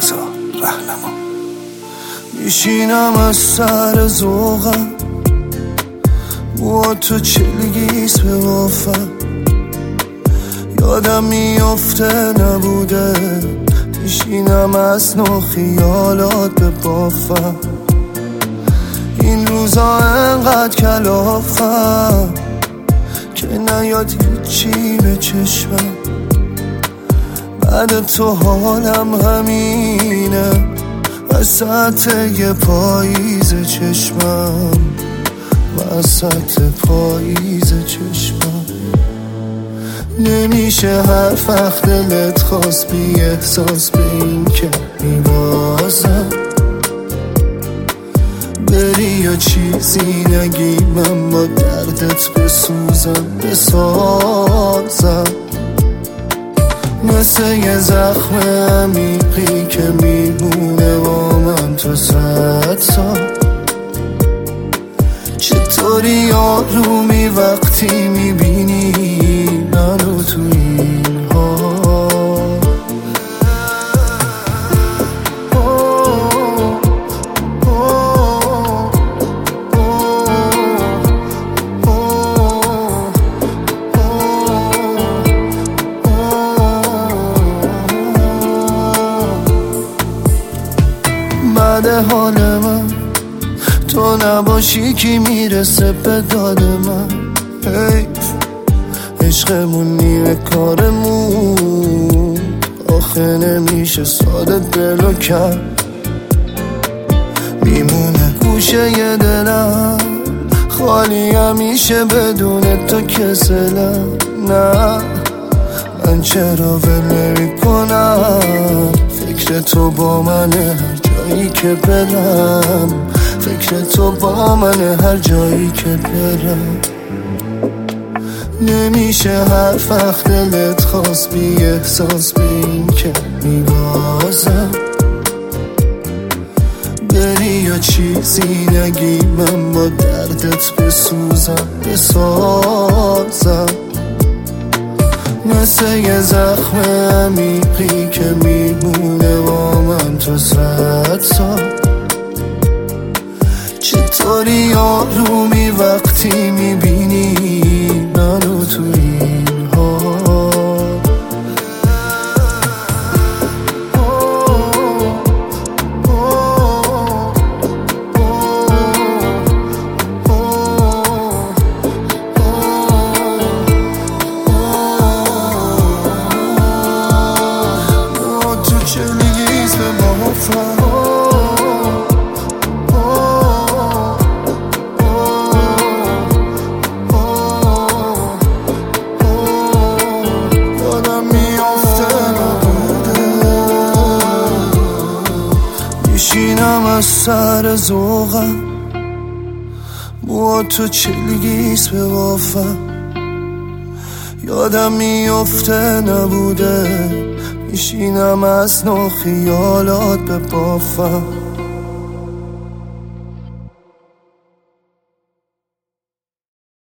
رضا رهنما. میشینم از سر ذوقم، با تو چلگیست به وافم. یادم میفته نبوده، میشینم از نو خیالات به بافم. این روزا انقدر کلافم که نیاد هیچی به چشمم. بعد تو حالم همینه، وسط یه پاییز چشمم، وسط پاییز چشمم. نمیشه هر وقت دلت خواست بی احساس به این که میبازم. بری یا چیزی نگی من با دردت بسوزم بسازم. مثل یه زخم عمیقی که میمونه با من تو 100 سال. چطوری آرومی وقتی میبینی منو تو این حال. بعد حال من تو نباشی کی میرسه به داد من. حیف عشقمون نیمه کارمون، آخه نمیشه ساده دلو کرد. میمونه گوشه ی دلم خالی همیشه بدون تو کسلم. نه من چرا ول نمی کنم، فکر تو با منه هر جایی که برم. فکر تو با منه هر جایی که برم. نمیشه هر وقت دلت خواست بی احساس به این که میبازم. بری یا چیزی نگی من با دردت بسوزم بسازم. مثل یه زخم عمیقی که میمونه با من تو 100 سال. چطوری آرومی وقتی میبینی منو تو این حال. تو چلگیست به بافم. میشینم از سر ذوقم، با تو چلگیست به وافم. یادم میفته نبوده، میشینم از نو خیالات به بافم.